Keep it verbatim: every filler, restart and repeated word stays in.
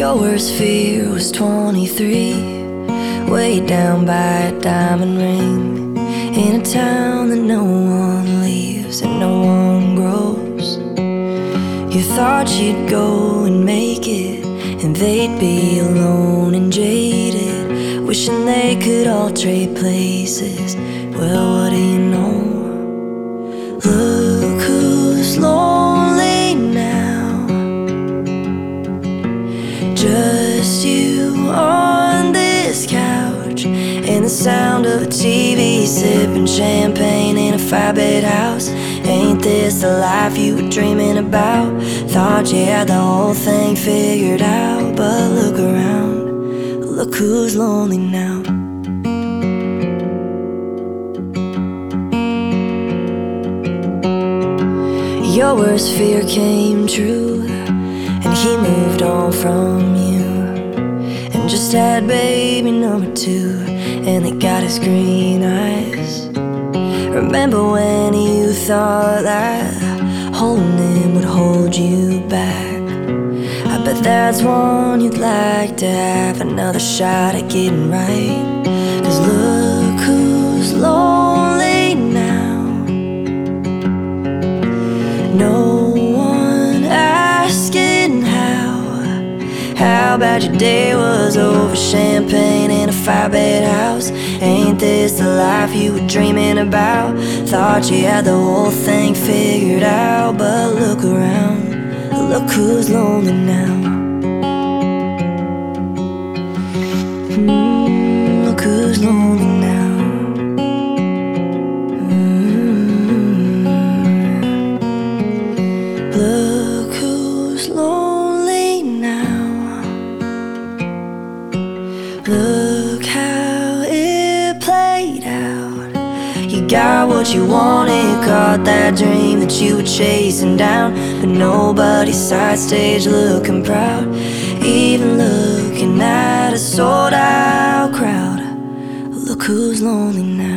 Your worst fear was twenty-three, weighed down by a diamond ring, in a town that no one leaves and no one grows. You thought you'd go and make it, and they'd be alone and jaded, wishing they could all trade places. Well, what do you know? Look who's lonely now, just you on this couch, and the sound of a T V sipping champagne in a five-bed house. Ain't this the life you were dreaming about? Thought you had the whole thing figured out, but look around, look who's lonely now. Your worst fear came true, and he moved on from you, and just had baby number two, and they got his green eyes. Remember when you thought that holding him would hold you back? I bet that's one you'd like to have another shot at getting right. 'Cause look who's lonely now, no one asking how. How bad your day was over champagne in a five-bed house. Ain't this the life you were dreaming about? Thought you had the whole thing figured out, but look around, look who's lonely now. Mm, look who's lonely now. Mm, look who's lonely now. Look how it played out. You got what you wanted, caught that dream that you were chasing down, but nobody side stage looking proud, even looking at a sold out crowd. Look who's lonely now.